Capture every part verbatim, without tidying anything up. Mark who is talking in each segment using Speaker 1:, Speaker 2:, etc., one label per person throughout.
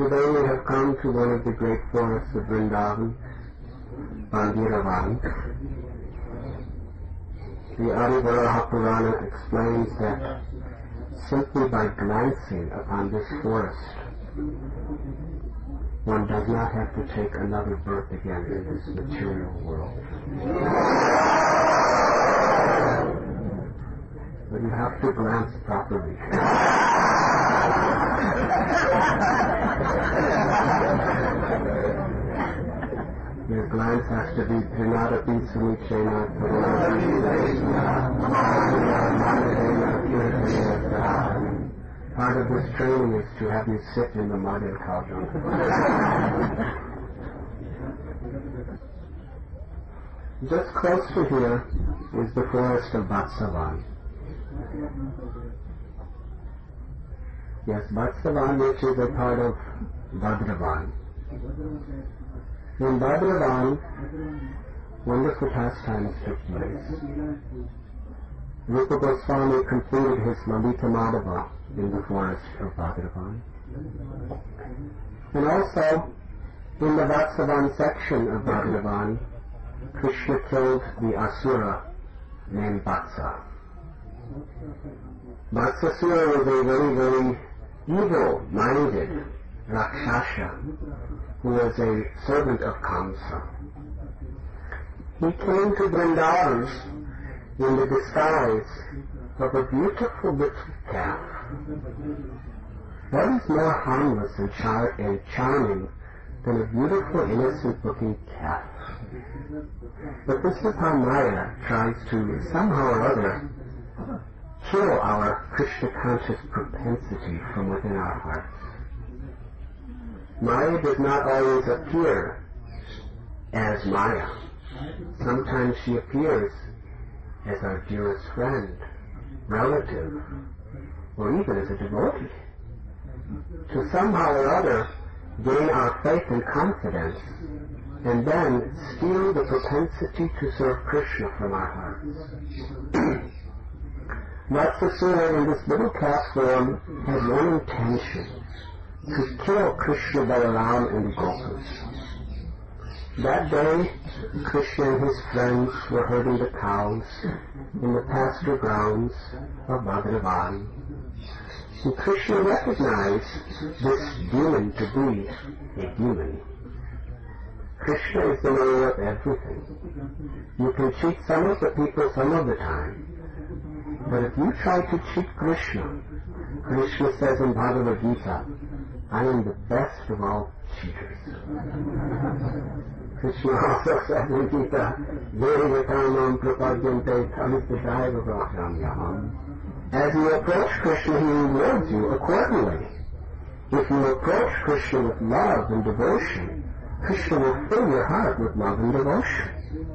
Speaker 1: Today we have come to one of the great forests of Vrindavan, Bandiravan. The Adivaraha Purana explains that simply by glancing upon this forest, one does not have to take another birth again in this material world. But you have to glance properly. Your glance has to be Trinadapi Sunichena Part of this training is to have you sit in the mud and cow dung. Just close to here is the forest of Vatsavan. Yes, Vatsavan, which is a part of Bhadravan. In Bhadravan, wonderful pastimes took place. Rupa Goswami completed his Lalita Madhava in the forest of Bhadravan. And also, in the Vatsavan section of Bhadravan, Krishna killed the Asura named Vatsa. Vatsasura was a very, very evil-minded Rakshasa who was a servant of Kamsa. He came to Vrindavan in the disguise of a beautiful little calf. What is more harmless and, char- and charming than a beautiful, innocent-looking calf? But this is how Maya tries to somehow or other kill our Krishna-conscious propensity from within our hearts. Maya does not always appear as Maya. Sometimes she appears as our dearest friend, relative, or even as a devotee, to somehow or other gain our faith and confidence, and then steal the propensity to serve Krishna from our hearts. Vatsasura in this little calf form had one intention, to kill Krishna, Balaram, and the Gopas. That day, Krishna and his friends were herding the cows in the pasture grounds of Bhadravan. And Krishna recognized this demon to be a demon. Krishna is the knower of everything. You can cheat some of the people some of the time, but if you try to cheat Krishna, Krishna says in Bhagavad Gita, I am the best of all cheaters. Krishna also says in Gita, Verivatamam prapadyante tamisthidaiva brahmyaham. As you approach Krishna, he rewards you accordingly. If you approach Krishna with love and devotion, Krishna will fill your heart with love and devotion.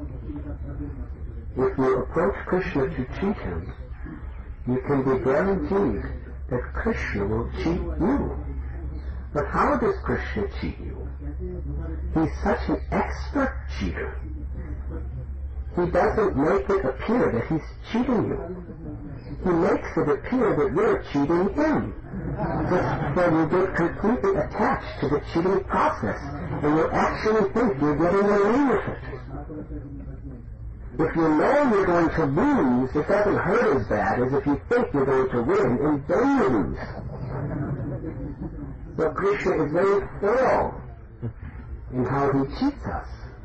Speaker 1: If you approach Krishna to cheat him, you can be guaranteed that Krishna will cheat you. But how does Krishna cheat you? He's such an expert cheater. He doesn't make it appear that he's cheating you. He makes it appear that you're cheating him. So you get completely attached to the cheating process, and you actually think you're getting away with it. If you know you're going to lose, it doesn't hurt as bad as if you think you're going to win, and then you lose. So Krishna is very thorough in how he cheats us.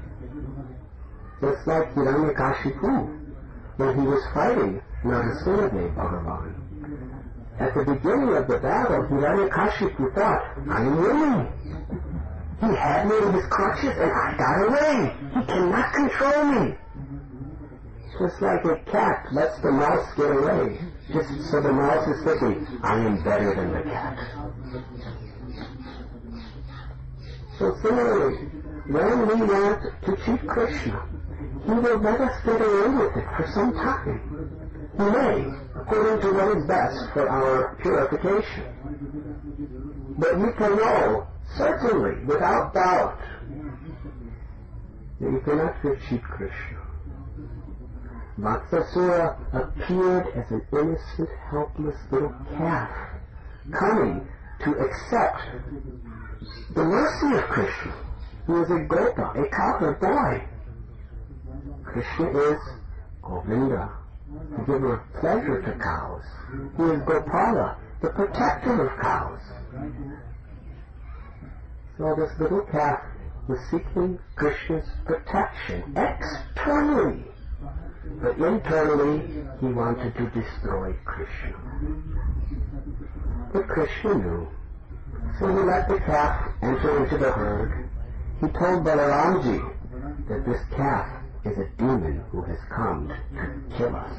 Speaker 1: Just like Hiranyakashipu, when he was fighting Narasimha Bhagavan. At the beginning of the battle, Hiranyakashipu thought, I am winning. He had me in his clutches and I got away. He cannot control me. Just like a cat lets the mouse get away, just so the mouse is thinking, I am better than the cat. So similarly, when we want to cheat Krishna, he will let us get away with it for some time. He may, according to what is best for our purification. But you can know, certainly, without doubt, that you cannot cheat Krishna. Vatsasura appeared as an innocent, helpless little calf, coming to accept the mercy of Krishna. He is a Gopa, a cowherd boy. Krishna is Govinda, the giver of pleasure to cows. He is Gopala, the protector of cows. So this little calf was seeking Krishna's protection externally, but internally he wanted to destroy Krishna. But Krishna knew, so he let the calf enter into the herd. He told Balaramji that this calf is a demon who has come to kill us.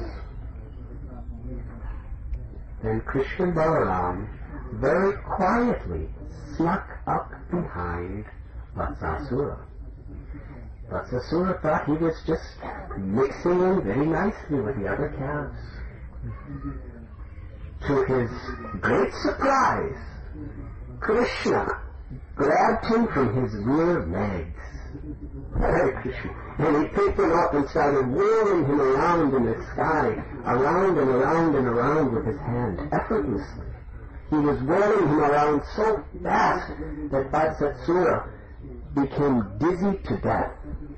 Speaker 1: Then Krishna and Balaram very quietly snuck up behind Vatsasura. Vatsasura thought he was just mixing in very nicely with the other calves. To his great surprise, Krishna grabbed him from his rear legs. Hare Krishna. And he picked him up and started whirling him around in the sky, around and around and around with his hand, effortlessly. He was whirling him around so fast that Vatsasura became dizzy to death.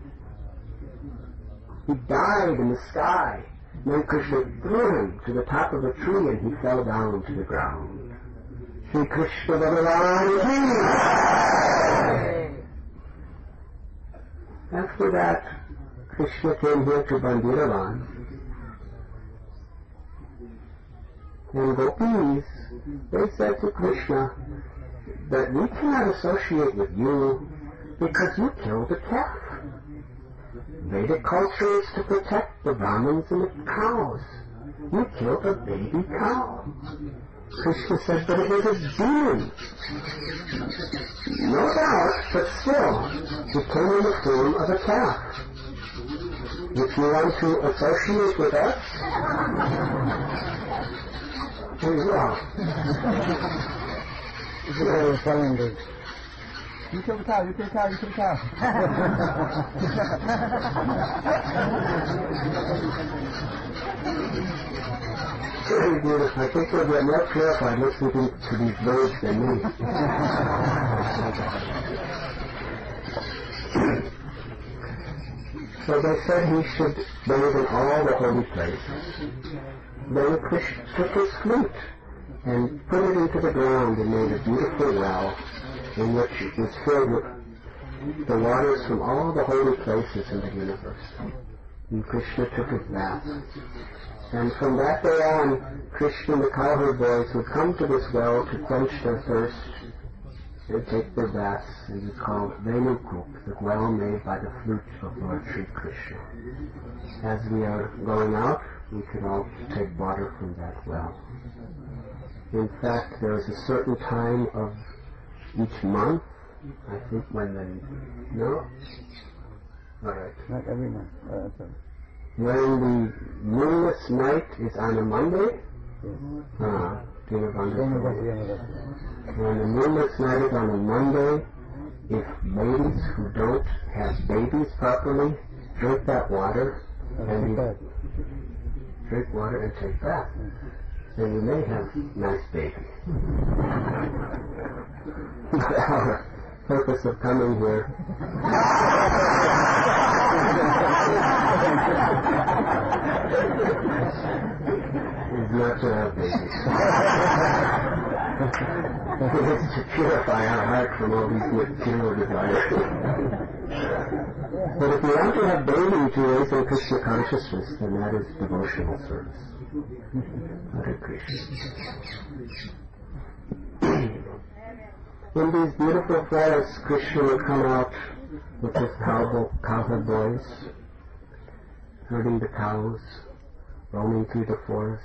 Speaker 1: He died in the sky. Then Krishna threw him to the top of a tree and he fell down to the ground. Shri Krishna Balaram Ki. After that, Krishna came here to Bandiravan. And gopis, they said to Krishna that we cannot associate with you because you killed a calf. Vedic culture is to protect the Brahmins and the cows. You killed a baby cow. Krishna said that it was a demon. No doubt, but still, it came in the form of a calf. If you want to associate with us, very well.
Speaker 2: This is what I was telling you. You kill the cow, you kill the cow, you kill the cow.
Speaker 1: Very beautiful. I think they'll get more purified listening to these birds than me. So they said he should bathe in all the holy places. Then Krishna took his flute and put it into the ground and made a beautiful well in which it was filled with the waters from all the holy places in the universe. And Krishna took his bath. And from that day on, Krishna and the cowherd boys would come to this well to quench their thirst and take their baths. It was called Venukuk, the well made by the flute of Lord Sri Krishna. As we are going out, we can all take water from that well. In fact, there is a certain time of each month, I think when the... No? All right.
Speaker 2: Not every month. Oh, that's right.
Speaker 1: When the moonless night is on a Monday,
Speaker 2: Yes.
Speaker 1: uh,
Speaker 2: Then we go to the end of it.
Speaker 1: when the moonless night is on a Monday, if ladies who don't have babies properly drink that water,
Speaker 2: Oh,
Speaker 1: and
Speaker 2: take
Speaker 1: you
Speaker 2: that.
Speaker 1: drink water and take bath, then you may have nice babies. Our purpose of coming here is not to have babies. It is to purify our heart from all these material desires. But if you want to have babies to raise in Krishna consciousness, then that is devotional service. Hare Krishna. In these beautiful forests, Krishna would come out with his cowherd boys, herding the cows, roaming through the forests.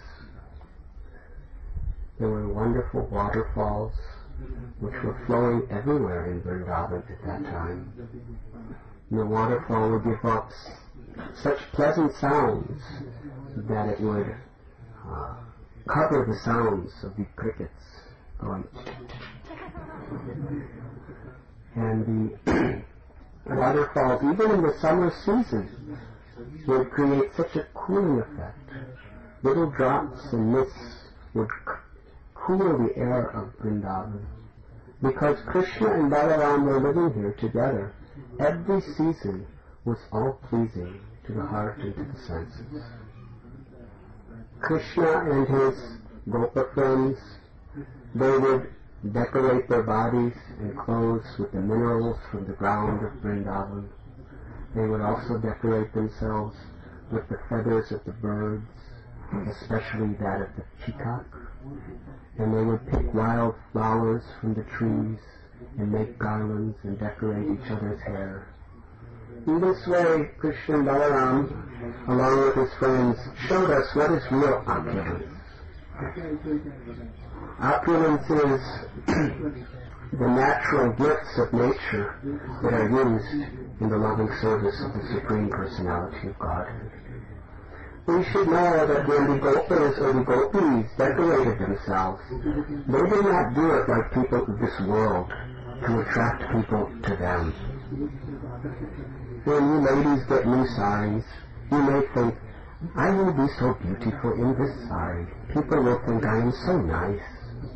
Speaker 1: There were wonderful waterfalls which were flowing everywhere in Vrindavan at that time. And the waterfall would give off such pleasant sounds that it would uh, cover the sounds of the crickets going. And the waterfalls, even in the summer season, would create such a cooling effect. Little drops and mists would c- cool the air of Vrindavan. because Krishna and Balaram were living here together, every season was all pleasing to the heart and to the senses. Krishna and his Gopa friends, they would decorate their bodies and clothes with the minerals from the ground of Vrindavan. They would also decorate themselves with the feathers of the birds, especially that of the peacock. And they would pick wild flowers from the trees and make garlands and decorate each other's hair. In this way, Krishna and Balaram, along with his friends, showed us what is real opulence. Opulence is the natural gifts of nature that are used in the loving service of the Supreme Personality of Godhead. We should know that when the Gopas or the Gopis decorated themselves, they did not do it like people of this world to attract people to them. When you ladies get new saris, you may think, I will be so beautiful in this sari. People will think I am so nice.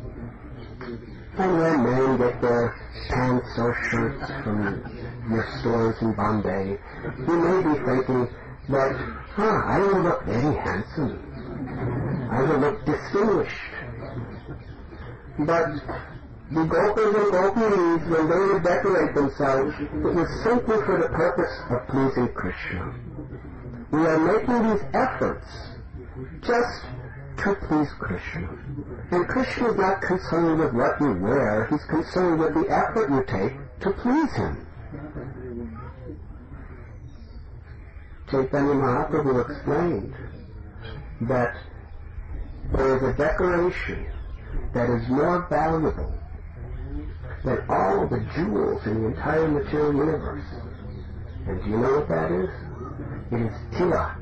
Speaker 1: And when men get their pants or shirts from your stores in Bombay, you may be thinking that, huh, I will look very handsome. I will look distinguished. But the Gopas and Gopis, when they would decorate themselves, it was simply for the purpose of pleasing Krishna. We are making these efforts just to please Krishna. And Krishna is not concerned with what you wear, he's concerned with the effort you take to please him. Chaitanya Mahaprabhu explained that there is a decoration that is more valuable than all the jewels in the entire material universe. And do you know what that is? It is tilak.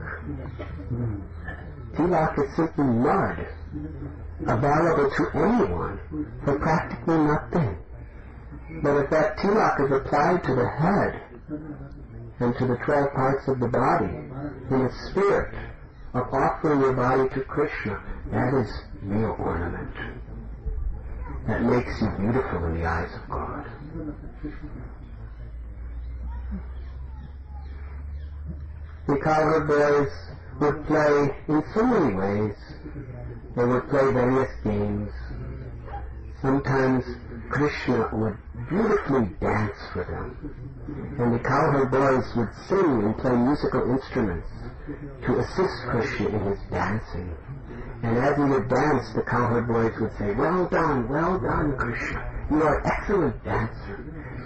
Speaker 1: Tilak is simply mud, available to anyone for practically nothing. But if that tilak is applied to the head and to the twelve parts of the body, in the spirit of offering your body to Krishna, that is real ornament. That makes you beautiful in the eyes of God. The cowherd boys would play in so many ways. They would play various games. Sometimes Krishna would beautifully dance for them. And the cowherd boys would sing and play musical instruments to assist Krishna in his dancing. And as he would dance, the cowherd boys would say, well done, well done, Krishna. You are an excellent dancer.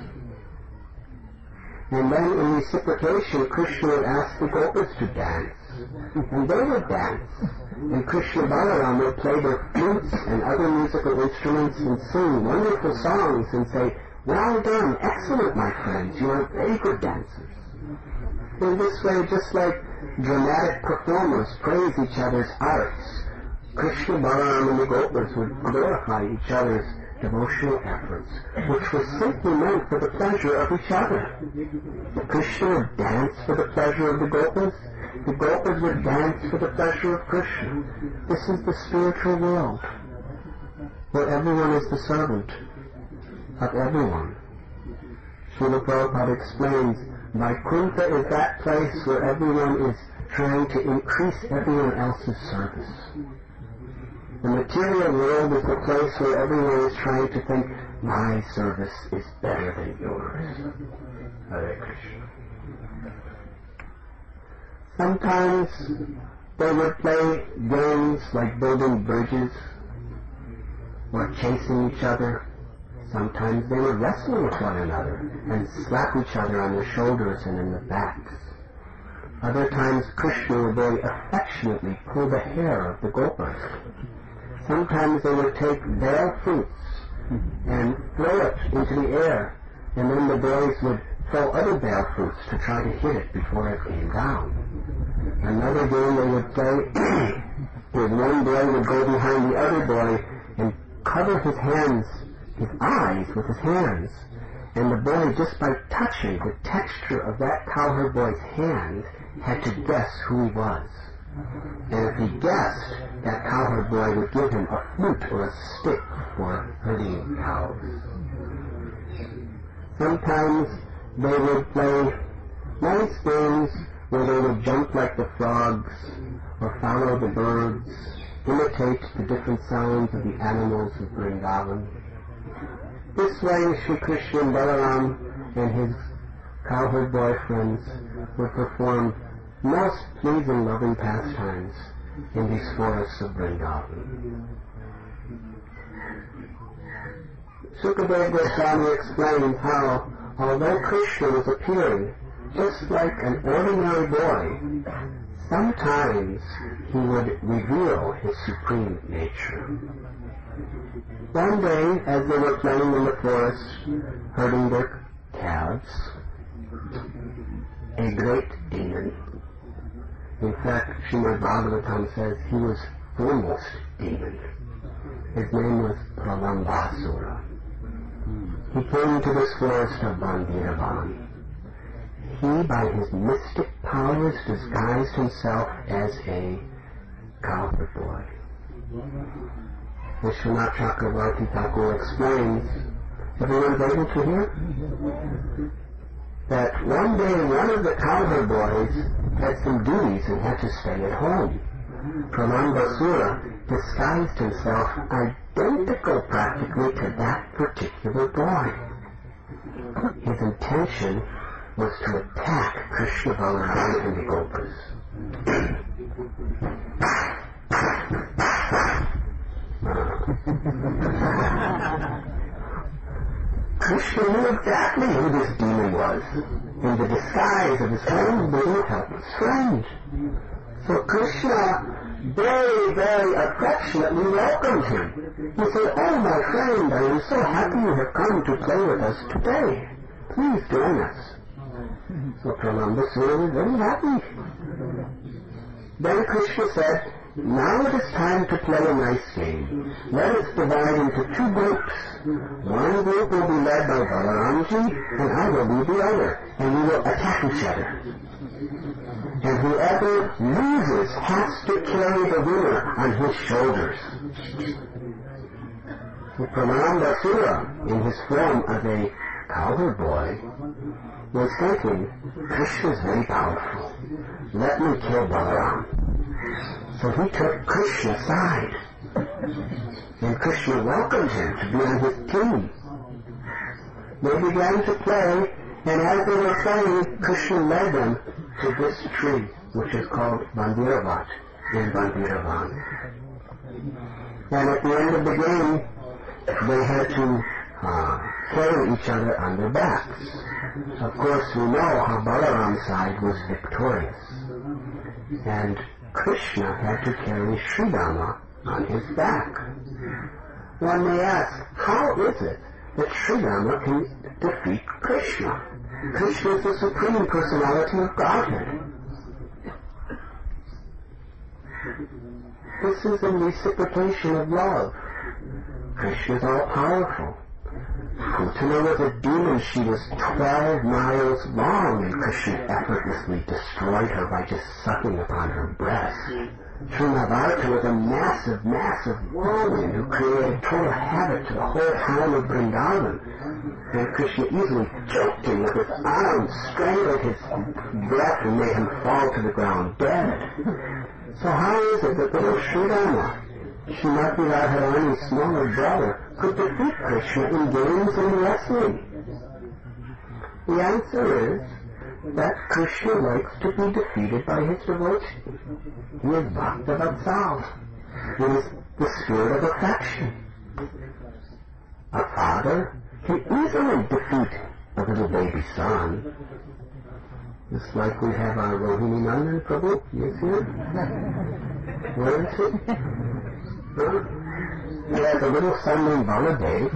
Speaker 1: And then in reciprocation, Krishna would ask the Gopas to dance. And they would dance. And Krishna Balaram would play their flutes and other musical instruments and sing wonderful songs and say, well done, excellent, my friends, you are very good dancers. In this way, just like dramatic performers praise each other's arts, Krishna Balaram and the Gopas would glorify each other's devotional efforts, which was simply meant for the pleasure of each other. Krishna would dance for the pleasure of the Gopas, the Gopas would dance for the pleasure of Krishna. This is the spiritual world, where everyone is the servant of everyone. Srila Prabhupada explains, Vaikuntha is that place where everyone is trying to increase everyone else's service. The material world is the place where everyone is trying to think, my service is better than yours. Hare Krishna. Sometimes they would play games like building bridges or chasing each other. Sometimes they would wrestle with one another and slap each other on the shoulders and in the backs. Other times Krishna would very affectionately pull the hair of the Gopas. Sometimes they would take their fruits and throw it into the air, and then the boys would throw other bare fruits to try to hit it before it came down. Another game they would play is one boy would go behind the other boy and cover his hands, his eyes with his hands, and the boy, just by touching the texture of that cowherd boy's hand, had to guess who he was. And if he guessed, that cowherd boy would give him a flute or a stick for herding cows. Sometimes they would play nice games where they would jump like the frogs or follow the birds, imitate the different sounds of the animals of Vrindavan. This way, Sri Krishna and Balaram and his cowherd boyfriends would perform most pleasing loving pastimes in these forests of Vrindavan. Sukadeva Goswami explains how, although Krishna was appearing just like an ordinary boy, sometimes he would reveal his supreme nature. One day, as they were playing in the forest, herding their calves, a great demon, in fact, Srimad Bhagavatam says he was foremost demon. His name was Pralambasura. He came to this forest of Bandiravan. He, by his mystic powers, disguised himself as a cowherd boy. Vishwanath Chakravarti Thakur explains, everyone's able to hear? That one day one of the cowherd boys had some duties and had to stay at home. Pralambasura disguised himself identical practically to that particular boy. His intention was to attack Krishna, Balaram, and the Gopas. Krishna knew exactly who this demon was, in the disguise of his own little helpless friend. So Krishna very, very affectionately welcomed him. He said, "Oh, my friend, I am so happy you have come to play with us today. Please join us." So Pralambasura was very happy. Then Krishna said, "Now it is time to play a nice game. Let us divide into two groups. One group will be led by Balaramji, and I will lead the other, and we will attack each other. And whoever loses has to carry the winner on his shoulders." So Pralambasura, in his form of a cowherd boy, was thinking, Krishna is very powerful. Let me kill Balaram. So he took Krishna's side. And Krishna welcomed him to be on his team. They began to play, and as they were playing, Krishna led them to this tree, which is called Bandiravat in Bandiravan. And at the end of the game, they had to uh, carry each other on their backs. Of course, we know how Balaram's side was victorious. And Krishna had to carry Sridhama on his back. One may ask, how is it that Sridhama can defeat Krishna? Krishna is the Supreme Personality of Godhead. This is a reciprocation of love. Krishna is all-powerful. Putana was a demon. She was twelve miles long, and Krishna effortlessly destroyed her by just sucking upon her breast. Trinavarta was a massive, massive whirlwind who created total havoc to the whole town of Vrindavan. And Krishna easily choked him with his arms, strangled his breath, and made him fall to the ground dead. So how is it that little Sridhama, Srimati Radharani's smaller brother, could defeat Krishna in games and wrestling? The answer is that Krishna likes to be defeated by his devotee. He is Bhakta Vatsal. He is the spirit of affection. A father can easily defeat a little baby son. Just like we have our Rohini Nandan Prabhu. You see it? Where is he? Huh? He has a little son named Baladev.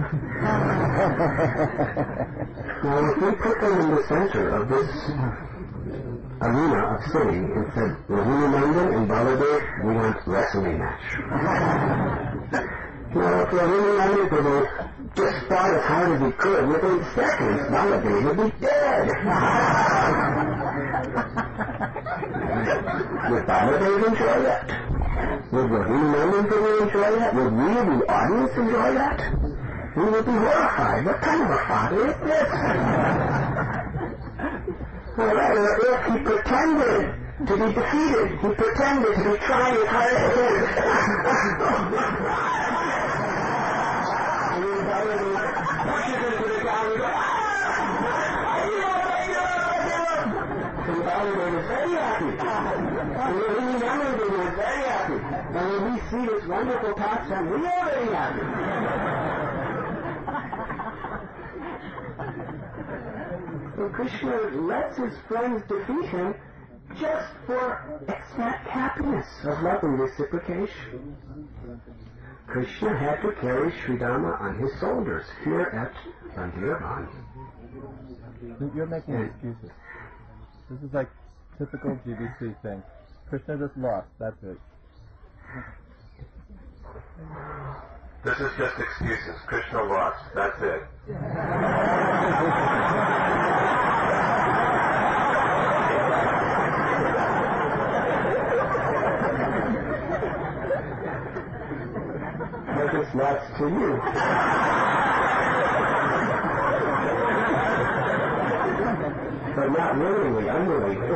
Speaker 1: Now, if we put them in the center of this arena of sitting and said, Rohini Nandan and Baladev, we want wrestling match. Now, if Rohini Nandan Prabhu just fought as hard as he could, within seconds, Baladev would be dead. Would Baladev enjoy that? Would Rohini Nandan Prabhu enjoy that? Would we, the audience, enjoy that? He would be horrified. What kind of a father is this? Or rather, if he pretended to be defeated, he pretended to be trying his hardest. And he was already pushes into the ground and goes, so the Balaram was very happy. And when he remembered it, he was very happy. And when we see this wonderful pastime, we are very happy. So Krishna lets his friends defeat him just for ecstatic happiness of love and reciprocation. Krishna had to carry Sridharma on his shoulders here at Bandiravan.
Speaker 2: You're making
Speaker 1: And
Speaker 2: excuses. This is like typical G B C thing. Krishna just lost, that's it.
Speaker 3: This is just excuses. Krishna lost. That's it.
Speaker 1: But it's lost to you. But not willingly, unwillingly.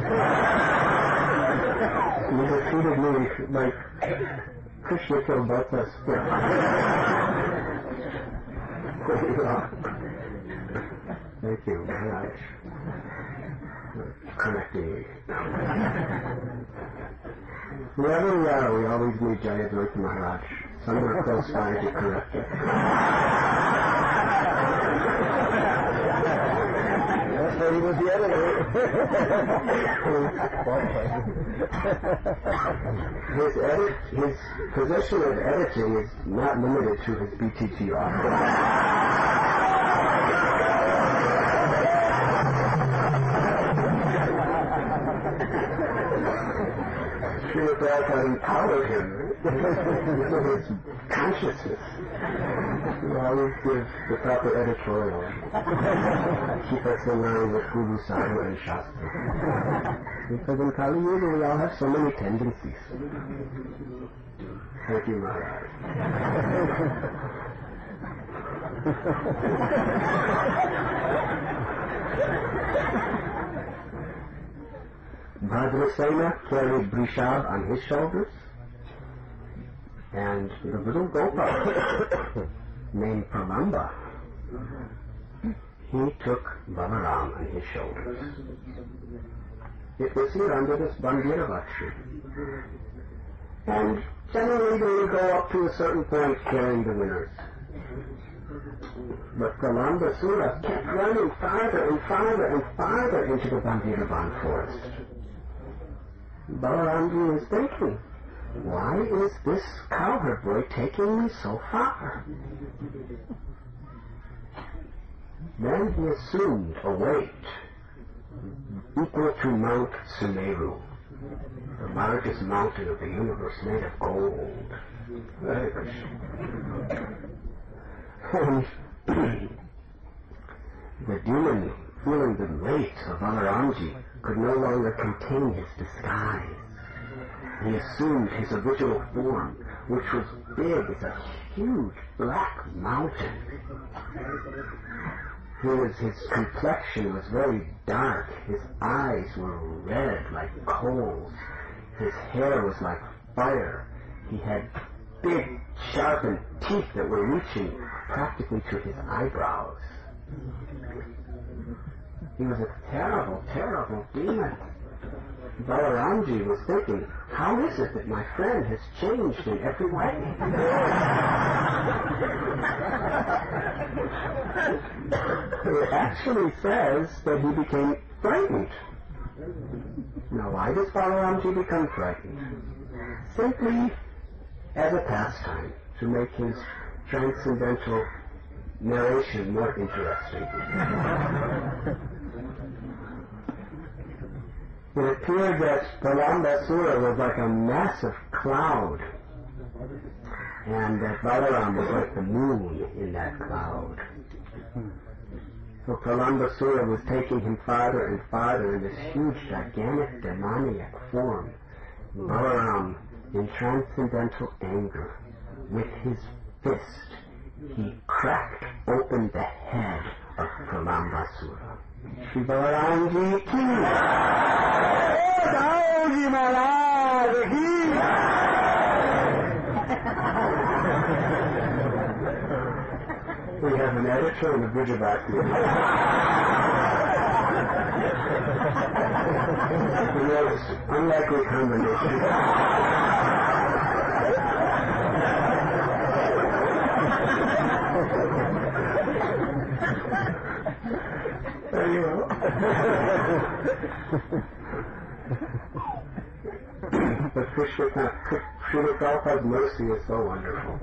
Speaker 1: You have treated me like Krishna killed both us. Thank you, Maharaj, for correcting me. Wherever we are, we always meet Jayadvaita Maharaj. Somewhere close by to correct it.
Speaker 2: But he was the editor.
Speaker 1: his, edit, his position of editing is not limited to his B T G office. Srila Prabhupada empowered him with his consciousness. You always give the proper editorial. Keep us in line with Guru, Sadhu, and Shastra. Because in Kali Yuga we all have so many tendencies. Thank you, Maharaj. Bhadrasena carried Brishab on his shoulders, and the little Gopal named Pralamba, he took Balaram on his shoulders. It was here under this Bandiravat tree. And generally they would go up to a certain point carrying the winners. But Pralamba Sura kept running farther and farther and farther into the Bandiravan forest. Balaramji was thinking, why is this cowherd boy taking me so far? Then he assumed a weight equal to Mount Sumeru, the largest mountain of the universe made of gold. Very good. And the demon, feeling the weight of Balaramji, could no longer contain his disguise. He assumed his original form, which was big as a huge black mountain. His, his complexion was very dark. His eyes were red like coals. His hair was like fire. He had big, sharpened teeth that were reaching practically to his eyebrows. He was a terrible, terrible demon. Balaramji was thinking, how is it that my friend has changed in every way? It actually says that he became frightened. Now, why does Balaramji become frightened? Simply as a pastime, to make his transcendental narration more interesting. It appeared that Pralambasura was like a massive cloud, and that Balaram was like the moon in that cloud. So Pralambasura was taking him farther and farther in this huge, gigantic, demoniac form. Balaram, in transcendental anger, with his fist, he cracked open the head of Pralambasura. Shri Balaramji ki Jai! Daoji Maharaj ki Jai! We have an editor and a Bridgebacki. The most unlikely combination. There you go. But Krishna, Srila Prabhupada's mercy is so wonderful.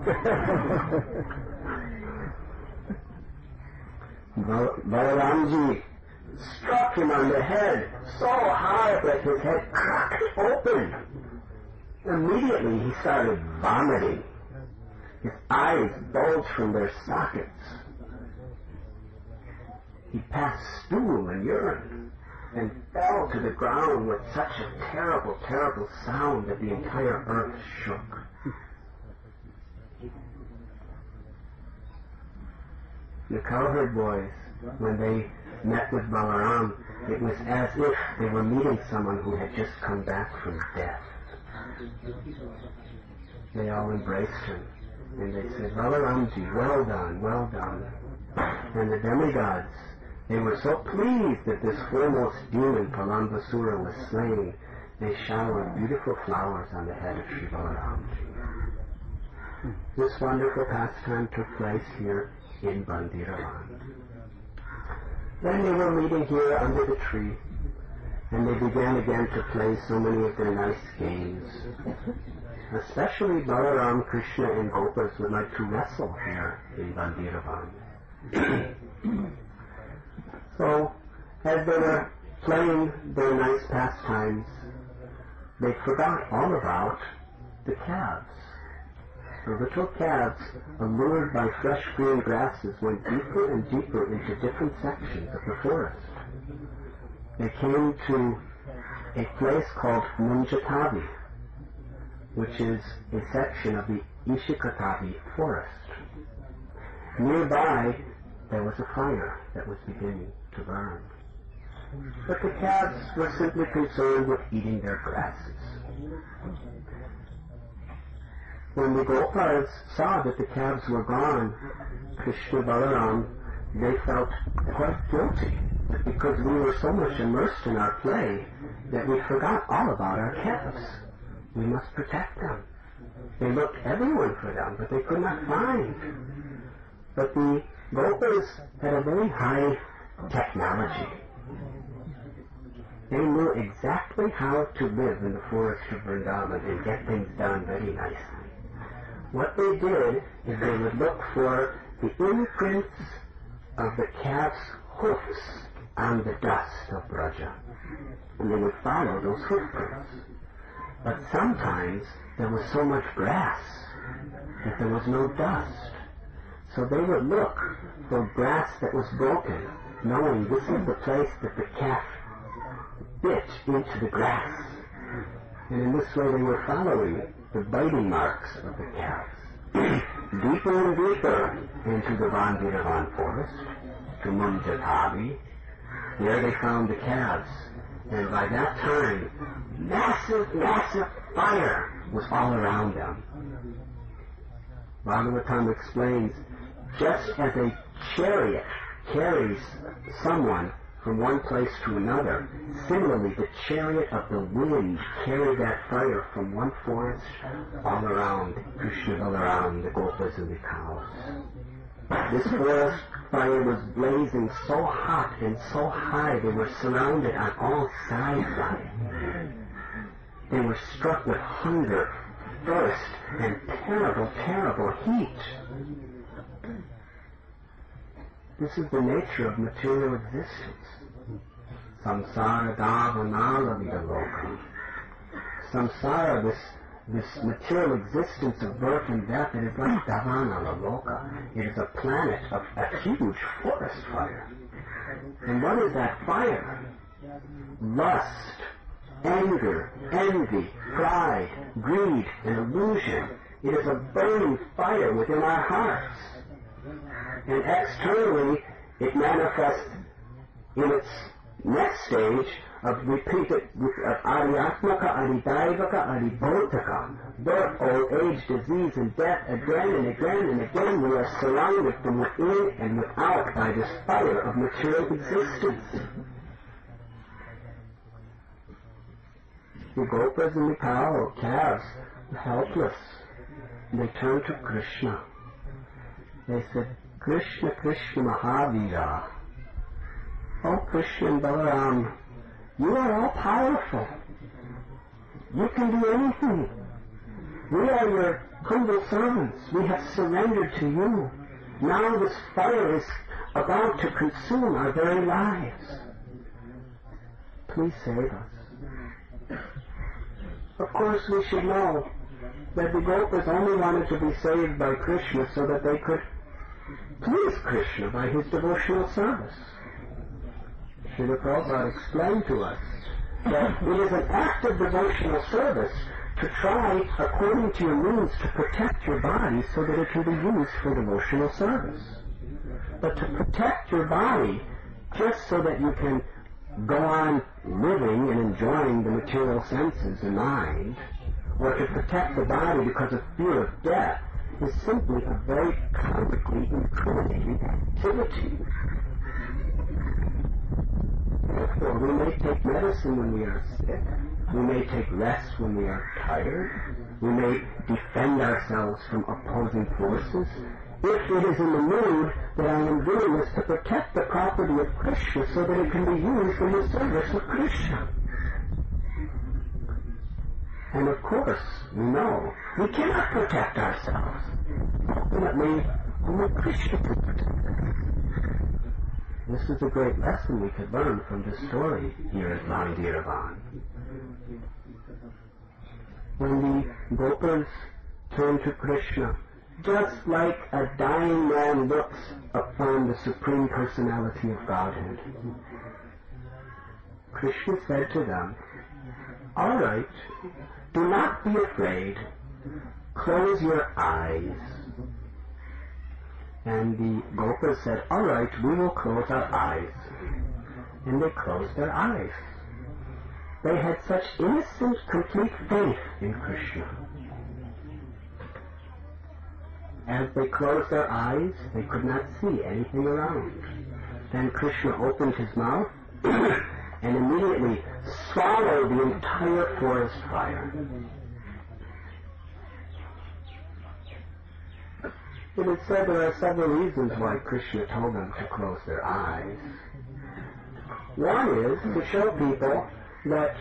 Speaker 1: Balaramji struck him on the head so hard that his head cracked open. Immediately he started vomiting. His eyes bulged from their sockets. He passed stool and urine and fell to the ground with such a terrible, terrible sound that the entire earth shook. The cowherd boys, when they met with Balaram, it was as if they were meeting someone who had just come back from death. They all embraced him, and they said, Balaramji, well done, well done. And the demigods, they were so pleased that this foremost demon, Pralambasura, was slain, they showered beautiful flowers on the head of Sri Balaramji. This wonderful pastime took place here in Bandiravan. Then they were meeting here under the tree, and they began again to play so many of their nice games. Especially Balaram, Krishna, and Gopas would like to wrestle here in Bandiravan. So, as they were playing their nice pastimes, they forgot all about the calves. The little calves, allured by fresh green grasses, went deeper and deeper into different sections of the forest. They came to a place called Munjatavi, which is a section of the Ishikatavi forest. Nearby, there was a fire that was beginning to burn. But the calves were simply concerned with eating their grasses. When the Gopas saw that the calves were gone, Krishna Balaram, they felt quite guilty that because we were so much immersed in our play that we forgot all about our calves. We must protect them. They looked everywhere for them, but they could not find. But the Gopas had a very high technology. They knew exactly how to live in the forest of Vrindavan and get things done very nicely. What they did is they would look for the imprints of the calf's hoofs on the dust of Braja, and they would follow those hoofprints. But sometimes there was so much grass that there was no dust. So they would look for grass that was broken, knowing this is the place that the calf bit into the grass. And in this way they were following the biting marks of the calves. Deeper and deeper into the Bandiravan forest, to Munjatavi. There they found the calves. And by that time, massive, massive fire was all around them. Bhagavatam explains, just as a chariot carries someone from one place to another, similarly the chariot of the wind carried that fire from one forest all around Krishna Balaram, the Gopas and the cows. This forest fire was blazing so hot and so high they were surrounded on all sides by it. They were struck with hunger, thirst, and terrible, terrible heat. This is the nature of material existence. Samsara davanala vidaloka. Samsara, this, this material existence of birth and death, it is like davanala loka. It is a planet of a huge forest fire. And what is that fire? Lust, anger, envy, pride, greed, and illusion. It is a burning fire within our hearts. And externally, it manifests in its next stage of repeated of Adhyatmaka, Adhidaivaka, Adhibhautaka, birth, old age, disease, and death. Again and again and again we are surrounded from within and without by this fire of material existence. The gopas and the cow or calves are helpless. They turn to Krishna. They said, Krishna, Krishna, Mahavira. Oh, Krishna and Balaram, you are all powerful. You can do anything. We are your humble servants. We have surrendered to you. Now this fire is about to consume our very lives. Please save us. Of course, we should know that the Gopas only wanted to be saved by Krishna so that they could please Krishna by his devotional service. Srila Prabhupada explained to us that it is an act of devotional service to try, according to your means, to protect your body so that it can be used for devotional service. But to protect your body just so that you can go on living and enjoying the material senses and mind, or to protect the body because of fear of death, is simply a very comically incriminating activity. Therefore, we may take medicine when we are sick. We may take rest when we are tired. We may defend ourselves from opposing forces. If it is in the mood that I am doing this to protect the property of Krishna so that it can be used in the service of Krishna. And of course, we know we cannot protect ourselves. Ultimately, only Krishna can protect us. This is a great lesson we could learn from this story here at Mandiravan. When the Gopas turn to Krishna, just like a dying man looks upon the Supreme Personality of Godhead, Krishna said to them, all right, do not be afraid. Close your eyes. And the Gopas said, all right, we will close our eyes. And they closed their eyes. They had such innocent, complete faith in Krishna. As they closed their eyes, they could not see anything around. Then Krishna opened his mouth and immediately swallowed the entire forest fire. It is said there are several reasons why Krishna told them to close their eyes. One is to show people that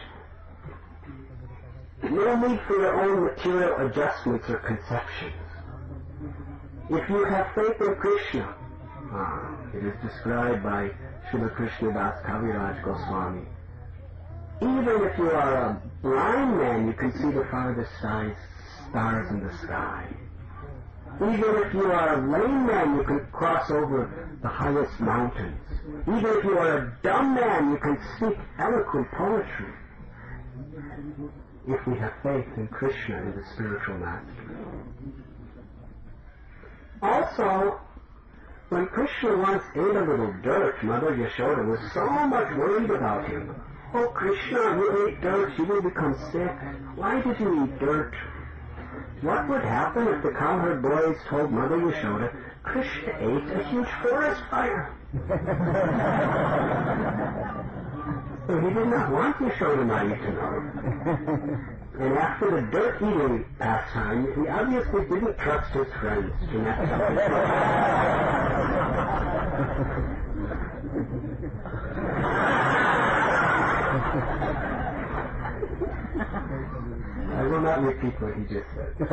Speaker 1: no need for your own material adjustments or conceptions. If you have faith in Krishna, ah, it is described by Srila Krishna Das Kaviraj Goswami, even if you are a blind man, you can see the farthest stars in the sky. Even if you are a lame man, you can cross over the highest mountains. Even if you are a dumb man, you can speak eloquent poetry. If we have faith in Krishna and the spiritual master. Also, when Krishna once ate a little dirt, Mother Yashoda was so much worried about him. Oh, Krishna, you ate dirt, you will become sick. Why did you eat dirt? What would happen if the cowherd boys told Mother Yashoda, Krishna ate a huge forest fire? So he did not want Yashoda Maya to know. And after the dirt-eating pastime, he obviously didn't trust his friends to not tell him. I will not repeat what he just said.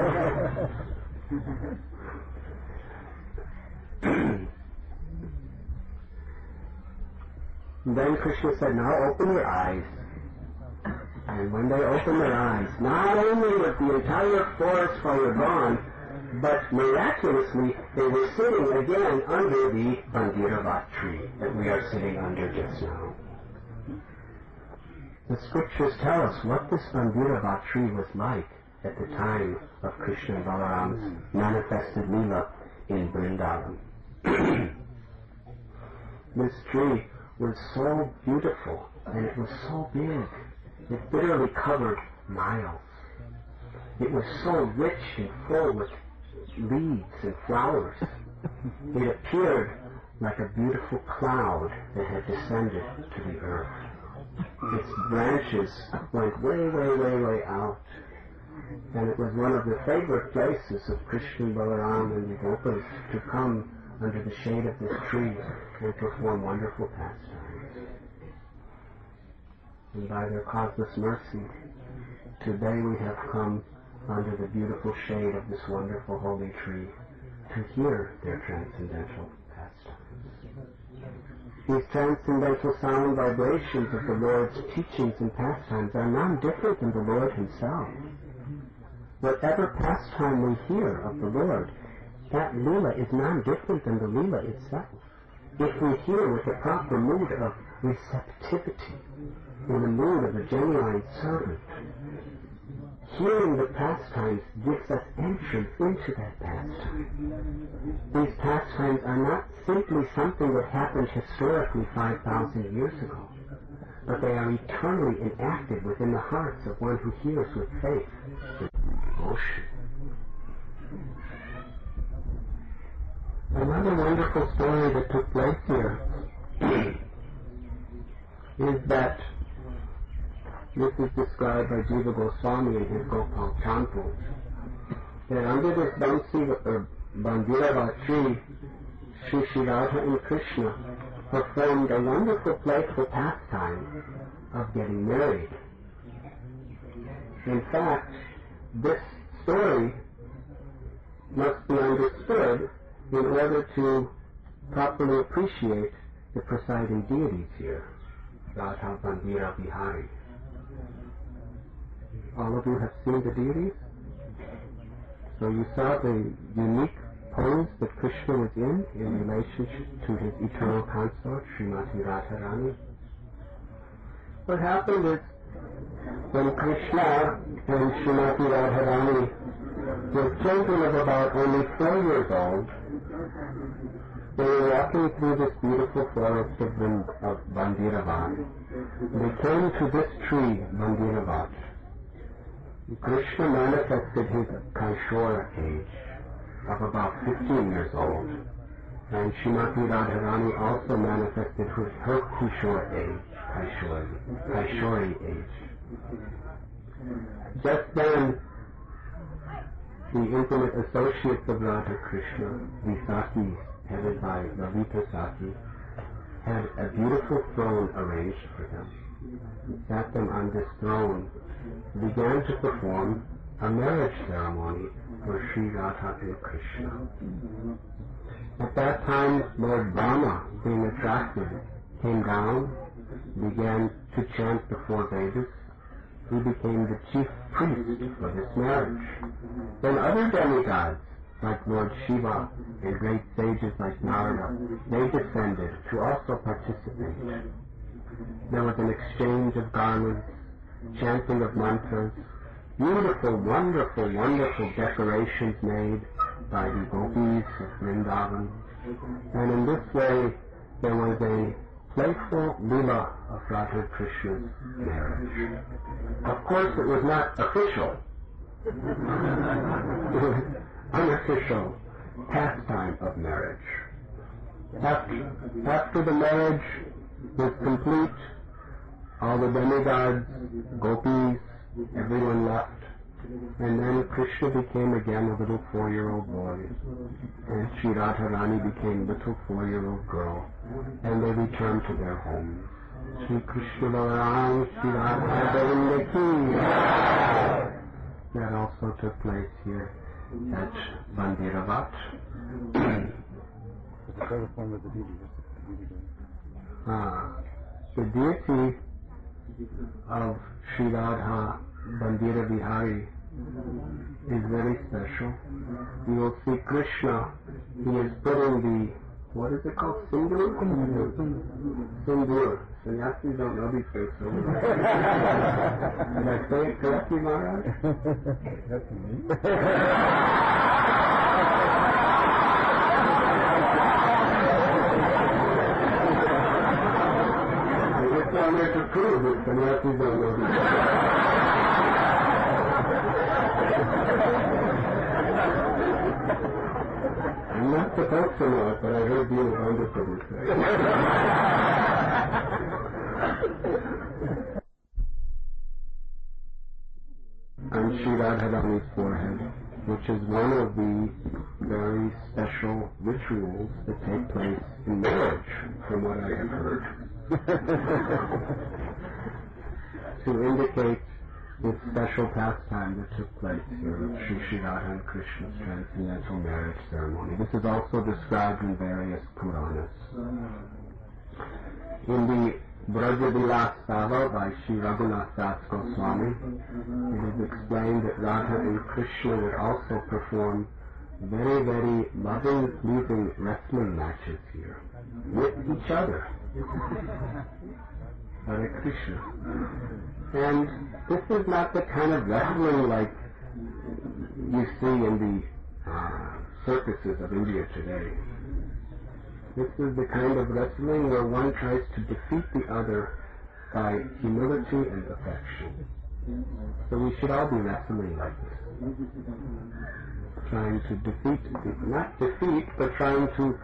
Speaker 1: Then Krishna said, now open your eyes. And when they opened their eyes, not only was the entire forest fire gone, but miraculously they were sitting again under the Bandiravat tree that we are sitting under just now. The scriptures tell us what this Bandiravat tree was like at the time of Krishna and Balaram's manifested Leela in Vrindavan. This tree was so beautiful and it was so big. It literally covered miles. It was so rich and full with leaves and flowers. It appeared like a beautiful cloud that had descended to the earth. Its branches went way, way, way, way out. And it was one of the favorite places of Krishna, Balaram, and the Gopas to come under the shade of this tree and perform wonderful pastimes. And by their causeless mercy, today we have come under the beautiful shade of this wonderful holy tree to hear their transcendental pastimes. These transcendental sound vibrations of the Lord's teachings and pastimes are none different than the Lord himself. Whatever pastime we hear of the Lord, that Leela is none different than the Leela itself. If we hear with a proper mood of receptivity, in the mood of a genuine servant, hearing the pastimes gives us entrance into that pastime. These pastimes are not simply something that happened historically five thousand years ago, but they are eternally enacted within the hearts of one who hears with faith and devotion. Another wonderful story that took place here is that this is described by Jiva Goswami in his Gopal Chantu, that under this Bansi or Bandiravat tree, Sri Sri Radha and Krishna performed a wonderful playful pastime of getting married. In fact, this story must be understood in order to properly appreciate the presiding deities here, Radha, Bandira, Bihari. All of you have seen the deities? So you saw the unique pose that Krishna was in in relationship to his eternal consort, Srimati Radharani. What happened is, when Krishna and Srimati Radharani were children of about only four years old, they were walking through this beautiful forest of, of Bandiravat. They came to this tree, Bandiravat. Krishna manifested his Kaishora age of about fifteen years old, and Srimati Radharani also manifested her, her Kishore age, Kaishori, Kaishori age. Just then, the intimate associates of Radha Krishna, the Sakis, headed by Lalita Saki, had a beautiful throne arranged for them. He sat them on this throne, began to perform a marriage ceremony for Sri Radha and Krishna. At that time, Lord Brahma, being attracted, came down, began to chant the four Vedas. He became the chief priest for this marriage. Then other demigods, like Lord Shiva and great sages like Narada, they descended to also participate. There was an exchange of garments, chanting of mantras, beautiful, wonderful, wonderful decorations made by the gopis of Vrindavan. And in this way, there was a playful lila of Radha Krishna's marriage. Of course, it was not official. It was unofficial pastime of marriage. After, after the marriage was complete, all the demigods, gopis, everyone left, and then Krishna became again a little four-year-old boy, and Sri Radharani became a little four-year-old girl, and they returned to their homes. Sri Krishna Balaram, Sri Radha Govinda Ki. That also took place here at Bandiravat.
Speaker 2: The further form of the deity.
Speaker 1: Ah, the deity of Sri Radha Bandira Bihari is very special. You will see Krishna, he is putting the, what is it called? Sindur? Sindur. Sannyasis don't know these things. So did I say it correctly, Maharaj?
Speaker 2: That's me.
Speaker 1: just wanted to prove that sannyasis don't know each other. I'm not supposed to know it, but I heard you wonderfully say. On Sri Radharani's forehead, which is one of the very special rituals that take place in marriage, from what I have heard, to indicate this special pastime that took place here of Sri Sri Radha and Krishna's transcendental marriage ceremony. This is also described in various Puranas. In the Brajavilas Sava by Sri Raghunath Das Goswami, it is explained that Radha and Krishna would also perform very, very loving, pleasing wrestling matches here with each other. Hare Krishna. And this is not the kind of wrestling like you see in the uh, circuses of India today. This is the kind of wrestling where one tries to defeat the other by humility and affection. So we should all be wrestling like this. Trying to defeat, not defeat, but trying to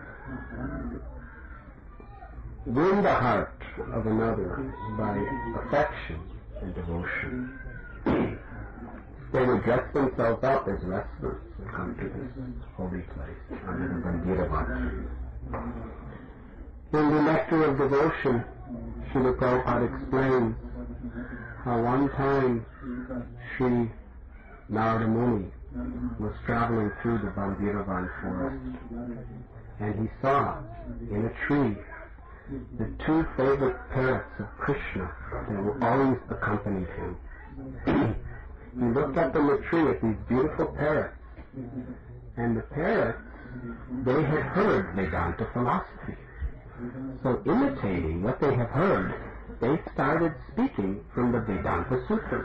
Speaker 1: win the heart of another by affection and devotion. They would dress themselves up as wrestlers and come to this holy place under the Bandiravan tree. In the Nectar of Devotion, Srila Prabhupada explains how one time Sri Narada Muni was traveling through the Bandiravan forest, and he saw in a tree the two favorite parrots of Krishna that were always accompanied him. He looked up in the tree at these beautiful parrots, and the parrots, they had heard Vedanta philosophy. So imitating what they have heard, they started speaking from the Vedanta Sutras.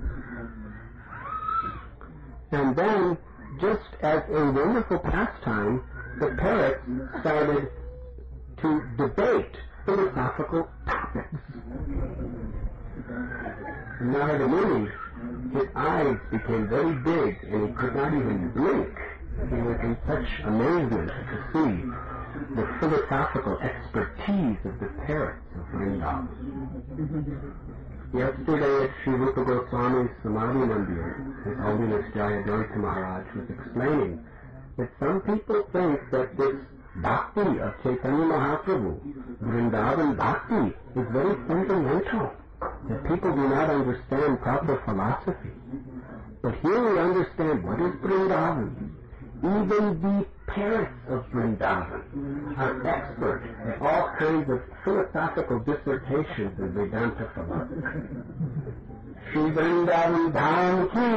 Speaker 1: And then, just as a wonderful pastime, the parrots started to debate philosophical topics. Narada Muni, his eyes became very big and he could not even blink. He was in such amazement to see the philosophical expertise of the parrots of Vrindavan. Yesterday at Sri Rupa Goswami's Samadhi Mandir, His Holiness Jayadvaita Maharaj was explaining that some people think that this bhakti of Chaitanya Mahaprabhu, Vrindavan bhakti, is very fundamental, that people do not understand proper philosophy. But here we understand what is Vrindavan. Even the parents of Vrindavan are experts at all kinds of philosophical dissertations in Vedanta philosophy. Sri Vrindavan Dham Ki!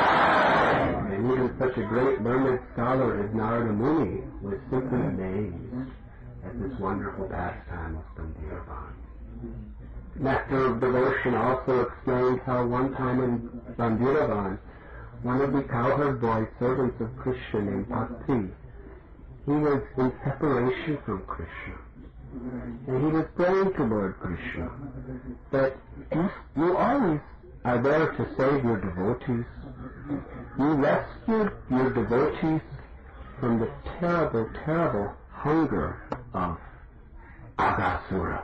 Speaker 1: And even such a great learned scholar as Narada Muni was simply amazed at this wonderful pastime of Bandiravan. Nectar of Devotion also explains how one time in Bandiravan, one of the cowherd boy servants of Krishna named Bhakti, he was in separation from Krishna. And he was praying to Lord Krishna that you, you always are there to save your devotees. You rescued your devotees from the terrible, terrible hunger of Aghasura.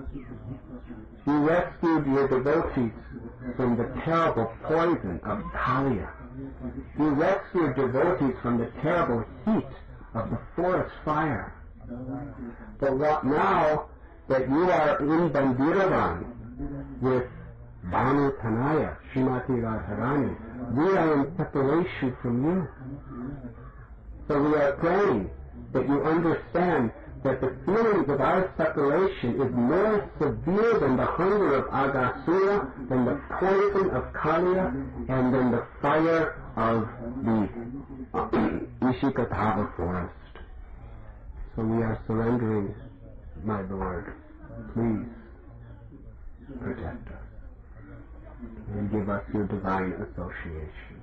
Speaker 1: You rescued your devotees from the terrible poison of Kaliya. You rescued devotees from the terrible heat of the forest fire. But what now that you are in Bandiravan with Bhanu Tanaya, Srimati Radharani, we are in separation from you. So we are praying that you understand that the feelings of our separation is more severe than the hunger of Aghasura, than the poison of Kaliya, and than the fire of the uh, Ishikatava forest. So we are surrendering, my Lord. Please protect us and give us your divine association.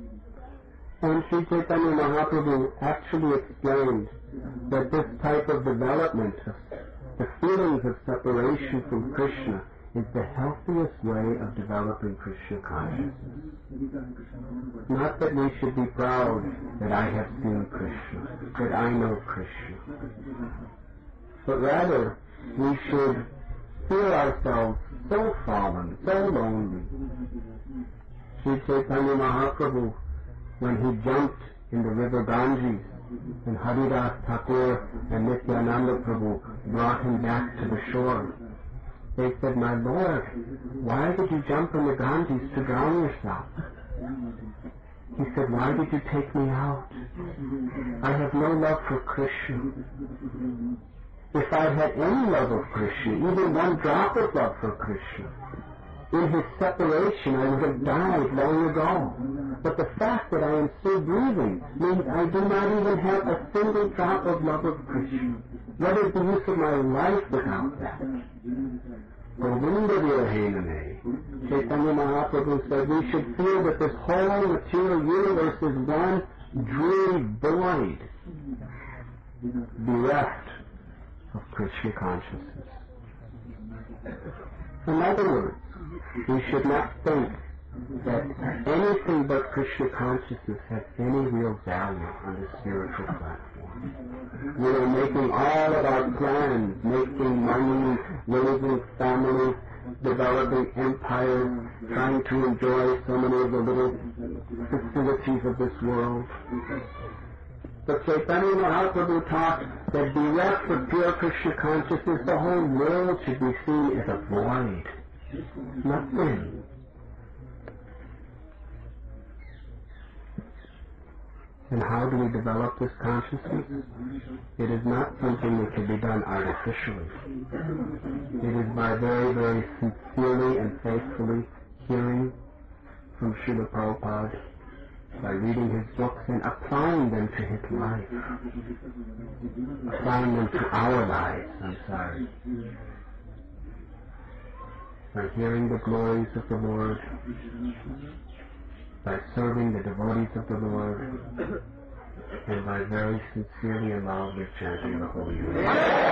Speaker 1: And Sri Chaitanya Mahaprabhu actually explained that this type of development, of the feelings of separation from Krishna, is the healthiest way of developing Krishna consciousness. Not that we should be proud that I have seen Krishna, that I know Krishna, but rather we should feel ourselves so fallen, so lonely. Sri Chaitanya Mahaprabhu, when he jumped in the river Ganges, and Haridas Thakur and Nityananda Prabhu brought him back to the shore, they said, "My Lord, why did you jump in the Ganges to drown yourself?" He said, "Why did you take me out? I have no love for Krishna. If I had any love of Krishna, even one drop of love for Krishna, in his separation I would have died long ago. But the fact that I am still breathing means I do not even have a single drop of love of Krishna. What is the use of my life without that?" Govinda Virhenane, Chaitanya Mahaprabhu said we should feel that this whole material universe is one dreary void, bereft of Krishna consciousness. In other words, we should not think that anything but Krishna consciousness has any real value on the spiritual platform. We are making all of our plans, making money, raising families, developing empires, trying to enjoy so many of the little facilities of this world. But Chaitanya Mahaprabhu taught that bereft of pure Krishna consciousness, the whole world should be seen as a void. Nothing. And how do we develop this consciousness? It is not something that can be done artificially. It is by very, very sincerely and faithfully hearing from Srila Prabhupada, by reading his books and applying them to his life. Applying them to our lives, I'm sorry. By hearing the glories of the Lord, by serving the devotees of the Lord, and by very sincerely and loudly chanting the Holy Name.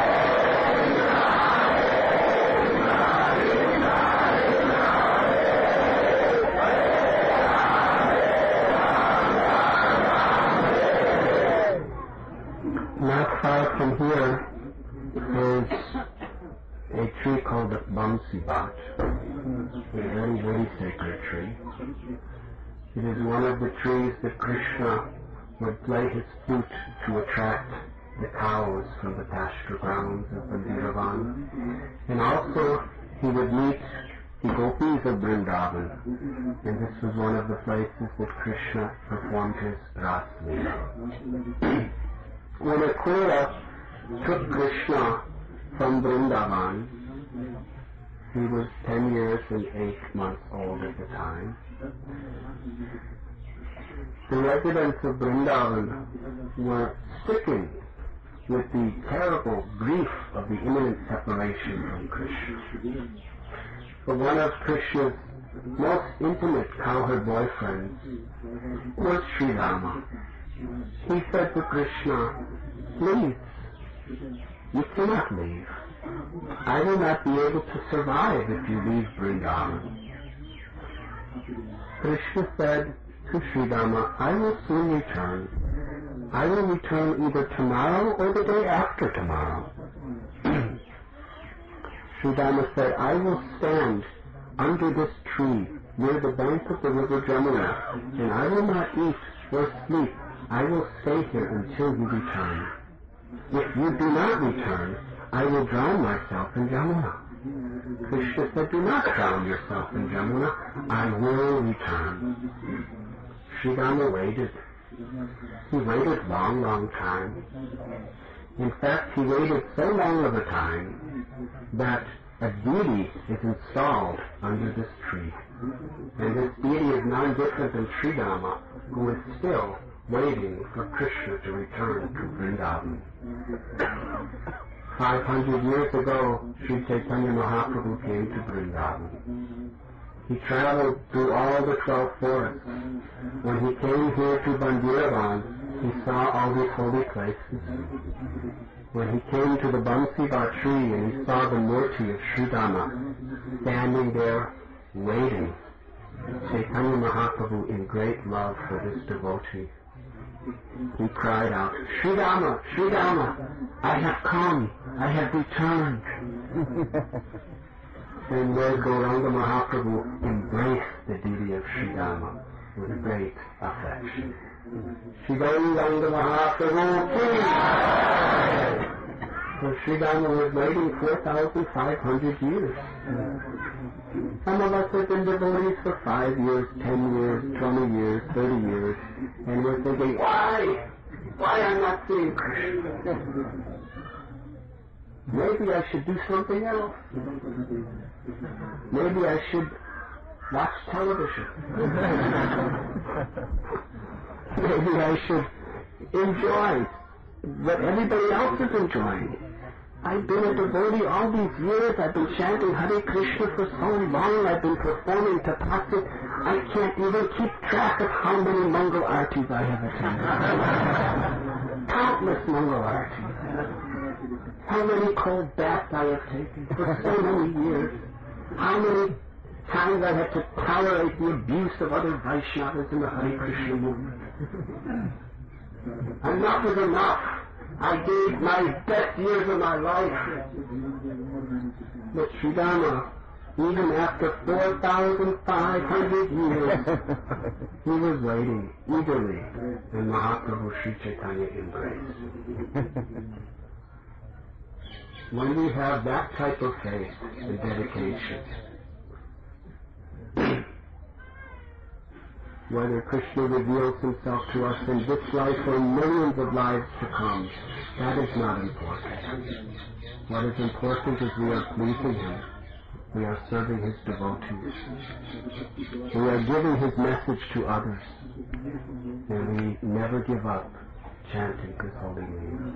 Speaker 1: Not far from here is a tree called the Bamsi Bhat, a very, very sacred tree. It is one of the trees that Krishna would play his flute to attract the cows from the pasture grounds of Vrindavan. And also he would meet the gopis of Vrindavan. And this was one of the places that Krishna performed his Ras Leela. When Akrura took Krishna from Vrindavan, he was ten years and eight months old at the time. The residents of Vrindavan were stricken with the terrible grief of the imminent separation from Krishna. For one of Krishna's most intimate cowherd boyfriends was Sri Rama. He said to Krishna, "Please, you cannot leave. I will not be able to survive if you leave Vrindavan." Krishna said to Sri Rama, "I will soon return. I will return either tomorrow or the day after tomorrow." Sri Rama said, "I will stand under this tree near the bank of the river Jamuna, and I will not eat or sleep. I will stay here until you return. If you do not return, I will drown myself in Jamuna." Krishna said, "Do not drown yourself in Jamuna. I will return." Sri Rama waited. He waited long, long time. In fact, he waited so long of a time that a deity is installed under this tree. And this deity is none different than Sri Rama, who is still waiting for Krishna to return to Vrindavan. Five hundred years ago, Sri Chaitanya Mahaprabhu came to Vrindavan. He traveled through all the twelve forests. When he came here to Bandiravan, he saw all these holy places. when he came to the Bansibar tree and he saw the Murti of Sridama standing there waiting, Chaitanya Mahaprabhu, in great love for this devotee, he cried out, Sridama, Sridama, I have come, I have returned. And Lord Gauranga Mahaprabhu embraced the deity of Sridama with great affection. Shri Gauranga Mahaprabhu, please! So Sridama was waiting four thousand five hundred years. Some of us have been devotees for five years, ten years, twenty years, thirty years, and we're thinking, why? Why I'm not seeing Krishna? Maybe I should do something else. Maybe I should watch television. Maybe I should enjoy what everybody else is enjoying. I've been a devotee all these years. I've been chanting Hare Krishna for so long. I've been performing tapasya. I can't even keep track of how many Mangal Aartis I have attended. Countless Mangal Aartis. How many cold baths I have taken for so many years. How many times I had to tolerate the abuse of other Vaishnavas in the Hare Krishna movement. Enough is enough. I gave my best years of my life. But Sridama, even after four thousand five hundred years, he was waiting eagerly, and Mahaprabhu Sri Chaitanya embraced. When we have that type of faith and dedication, whether Krishna reveals himself to us in this life or millions of lives to come, that is not important. What is important is we are pleasing him. We are serving his devotees. We are giving his message to others. And we never give up chanting his holy name.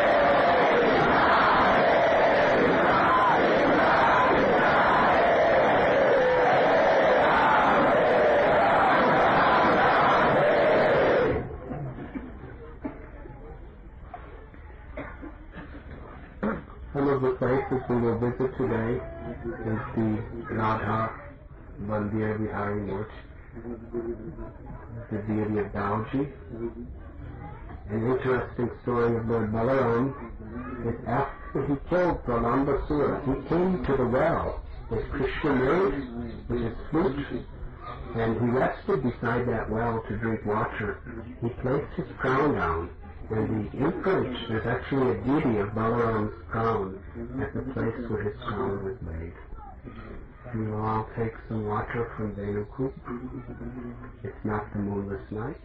Speaker 1: Some of the places we will visit today is the Radha Mandir Vihari Murti, the deity of Dauji. An interesting story of Lord Balaram is after he killed Pralambasura, he came to the well with Krishna made with his flute, and he rested beside that well to drink water. He placed his crown down, and the imprint, there's actually a deity of Balaram's crown at the place where his crown was made. We will all take some water from Venukup. It's not the moonless night.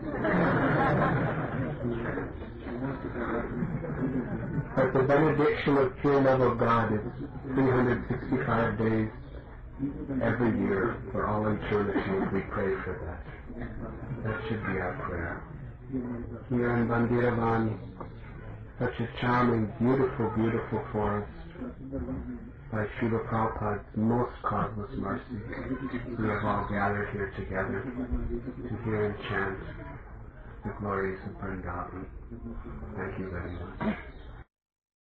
Speaker 1: But the benediction of pure love of God is three hundred sixty-five days every year for all eternity. We pray for that. That should be our prayer. Here in Bandiravan, such a charming, beautiful, beautiful forest by Srila Prabhupada's most causeless mercy. We have all gathered here together to hear and chant the glories of Vrindavan. Thank you very much.